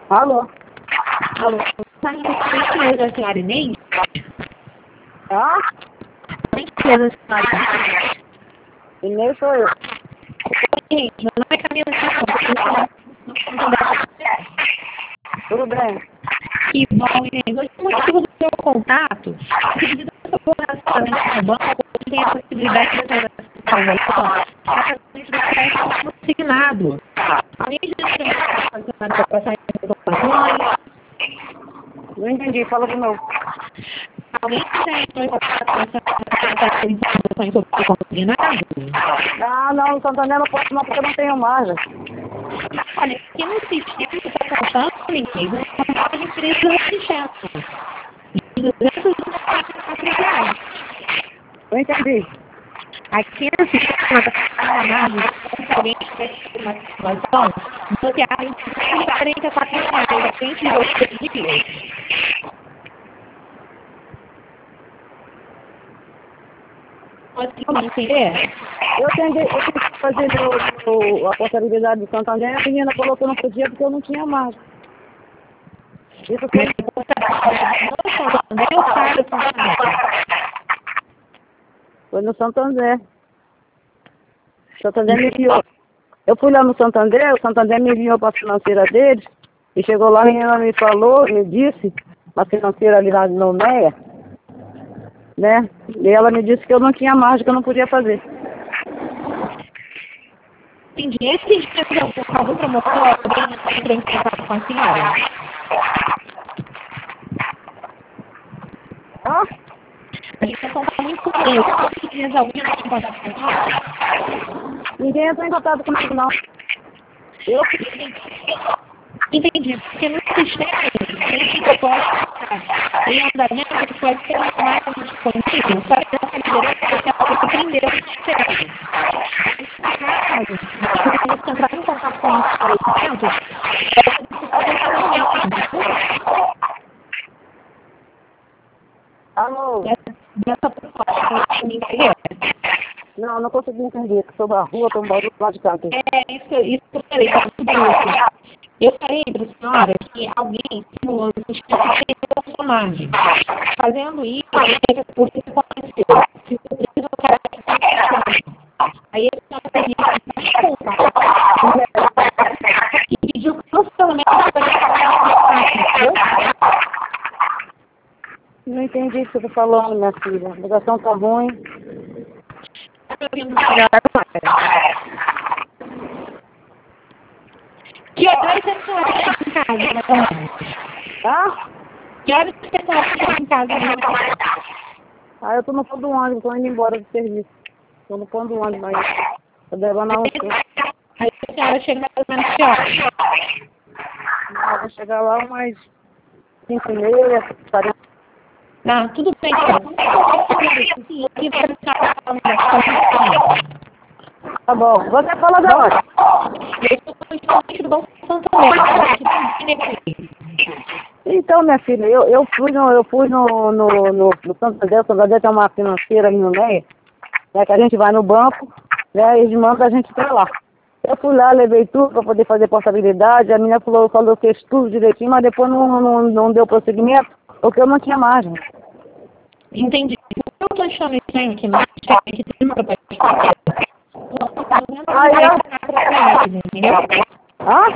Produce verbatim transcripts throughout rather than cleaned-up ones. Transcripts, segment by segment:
Alô? Alô? Tá em empresa da senhora Inês? Ah? Em empresa da senhora Inês? Inês sou eu. Oi, meu nome é Camila Santana. Tudo bem? Que bom, Inês. Hoje o motivo do seu contato é que devido ao seu relacionamento no banco, você tem a possibilidade de fazer o valor através do crédito consignado. Além de você para passar informações, Não entendi, fala de novo. alguém já entrou em contato com essas informações sobre o consignado? Ah, não, no Santander não posso não, porque eu não tenho margem. Olha, aqui no sistema que está contando, Inês, uma margem de preço excesso. De duzentos e vinte e quatro reais. Não entendi. Aqui no sistema está contando uma margem de alguém que tivesse uma situação bloqueada em duzentos e quarenta e quatro reais. A frente de você dias. Conseguiu entender? Eu tentei, eu tentei fazer meu, meu, a portabilidade do Santander, a menina falou que eu não podia porque eu não tinha margem. Isso foi, foi no Santander. O Santander me enviou. Eu fui lá no Santander, o Santander me enviou para a financeira deles, e chegou lá, a menina me falou, me disse, uma financeira ali na, no Meia, né? E ela me disse que eu não tinha margem, que eu não podia fazer. Entendi. Esse dinheiro com algum promotor, alguém entrou em contato com a senhora? Ah? A ligação está muito ruim. Quantos dias alguém entrou em contato com a senhora? Ninguém entrou em contato comigo, não. Eu? Entendi. Porque no sistema, tem que pode em andamento, que pode ter uma máquina disponível, só que essa liderança que ela compreendeu o sistema. Caso você entrar em contato com nossos conhecimentos, Alô? dessa proposta, você me entendeu? Não, não consegui entender, que sou da rua, tô um barulho lá de canto. É, isso, isso que eu falei, tá tudo isso. Eu falei para a senhora que alguém simulou o sistema de personagem. Fazendo isso, o que aconteceu? Se o preso cara aí a senhora teria que desculpa e pediu cancelamento da Não entendi o que você tá falando, minha filha. A ligação tá ruim. Que horas a senhora está em casa, mais ou menos? Ah? Que horas a senhora está em casa, mais ou menos? Ah, eu tô no fundo do ônibus, tô indo embora do serviço. Tô no fundo do ônibus, mas eu devo andar uns tempos. Aí a senhora chega mais ou menos que horas? Ah, vou chegar lá umas cinco e meia, quarenta. Não, tudo bem, então. Sim, eu queria que a senhora falando da Tá bom. Você fala da onde? Eu estou com do Banco Santander. Então, minha filha, eu, eu fui no, eu fui no, no, no, no Santander, o Santander tem uma financeira ali no meio, né, que a gente vai no banco, né, e eles mandam a gente pra lá. Eu fui lá, levei tudo para poder fazer portabilidade, a menina falou, falou que fez tudo direitinho, mas depois não, não, não deu prosseguimento, porque eu não tinha margem. Entendi. O que eu estou achando estranho aqui no sistema é que tem uma proposta. Aí eu... Entendeu? Hã?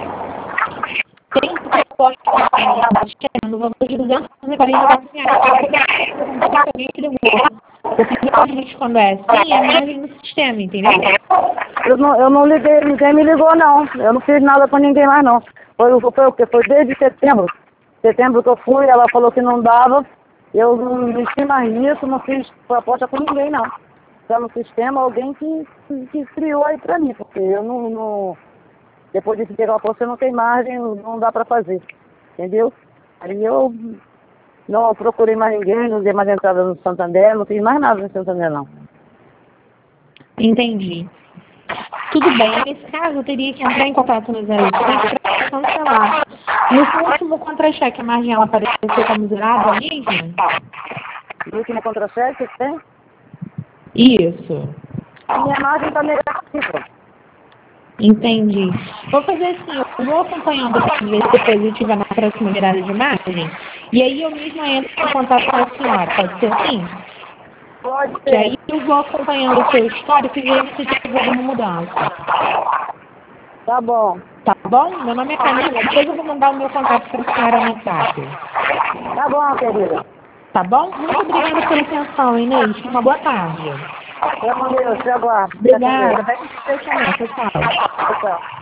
Tem uma proposta no valor de duzentos e quarenta e quatro reais. Alguém que levou. Simplesmente quando é assim, é margem no sistema, entendeu? Eu não, eu não liguei, ninguém me ligou não. Eu não fiz nada com ninguém mais não. Foi, foi o que? Foi desde setembro. Setembro que eu fui, ela falou que não dava. Eu não investi mais nisso, não fiz proposta com ninguém não. Está no sistema alguém que, que, que criou aí pra mim, porque eu não, não depois de pegar a você não tem margem, não dá pra fazer. Entendeu? Aí eu não procurei mais ninguém, não dei mais entrada no Santander, não fiz mais nada no Santander não. Entendi. Tudo bem, nesse caso eu teria que entrar em contato no zero oitocentos para cancelar. No último contra-cheque, a margem ela apareceu como zerada mesmo? No último contra-cheque que tem? Isso. A minha margem está negativa. Entendi. Vou fazer assim, eu vou acompanhando para ver se depois eu estiver na próxima virada de imagem, e aí eu mesma entro em contato com a senhora, pode ser assim? Pode Que ser. aí eu vou acompanhando o seu histórico e ver se tiver alguma mudança. Tá bom. Tá bom? Meu nome é Camila, depois eu vou mandar o meu contato para a senhora no WhatsApp. Tá bom, querida. Tá bom? Muito obrigada pela atenção, Inês. Uma boa tarde. Pelo amor de Deus, te aguardo. Obrigada. Vai com Deus também, pessoal. Tchau, tchau.